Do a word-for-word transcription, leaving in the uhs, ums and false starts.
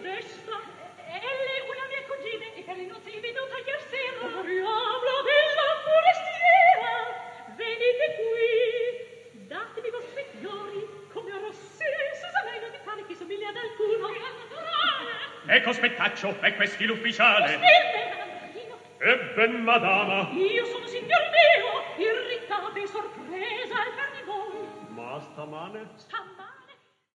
modesta. Elle è una mia cugina e per le nozze è venuta ieri sera. Diablo della forestiera, venite qui, datemi i vostri fiori, come rossi, Susanai non mi pare che somiglia ad alcuno. È naturale. Ecco spettaccio, è questi l'ufficiale. Stirpe, madamino. Ebben, madama. Io sono signor mio, irritata e sorpresa al per di voi. Ma stamane? Stamane?